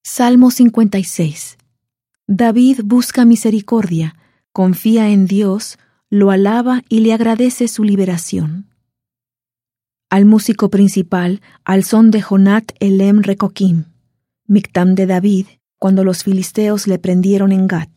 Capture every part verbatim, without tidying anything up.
Salmo cincuenta y seis. David busca misericordia, confía en Dios, lo alaba y le agradece su liberación. Al músico principal, al son de Jonat Elem Recoquim, Mictam de David, cuando los filisteos le prendieron en Gat.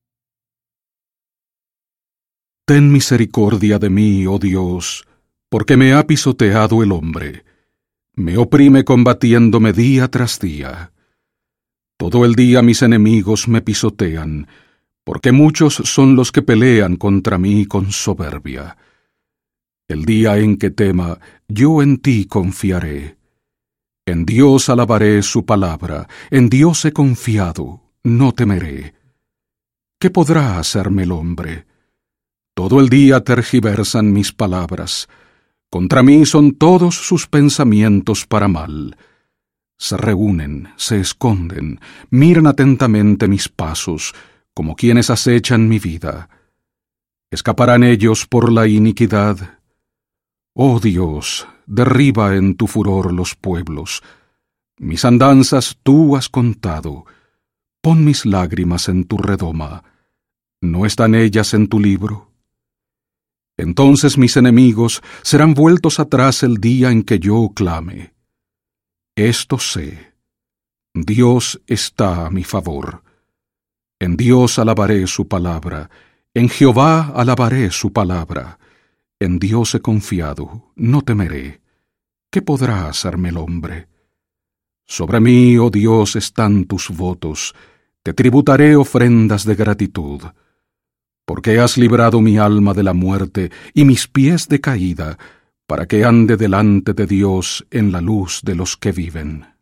Ten misericordia de mí, oh Dios, porque me ha pisoteado el hombre. Me oprime combatiéndome día tras día. Todo el día mis enemigos me pisotean, porque muchos son los que pelean contra mí con soberbia. El día en que tema, yo en ti confiaré. En Dios alabaré su palabra, en Dios he confiado, no temeré. ¿Qué podrá hacerme el hombre? Todo el día tergiversan mis palabras. Contra mí son todos sus pensamientos para mal. Se reúnen, se esconden, miran atentamente mis pasos, como quienes acechan mi vida. ¿Escaparán ellos por la iniquidad? Oh Dios, derriba en tu furor los pueblos. Mis andanzas tú has contado. Pon mis lágrimas en tu redoma. ¿No están ellas en tu libro? Entonces mis enemigos serán vueltos atrás el día en que yo clame. Esto sé, Dios está a mi favor. En Dios alabaré su palabra, en Jehová alabaré su palabra. En Dios he confiado, no temeré. ¿Qué podrá hacerme el hombre? Sobre mí, oh Dios, están tus votos, te tributaré ofrendas de gratitud. Porque has librado mi alma de la muerte y mis pies de caída, para que ande delante de Dios en la luz de los que viven.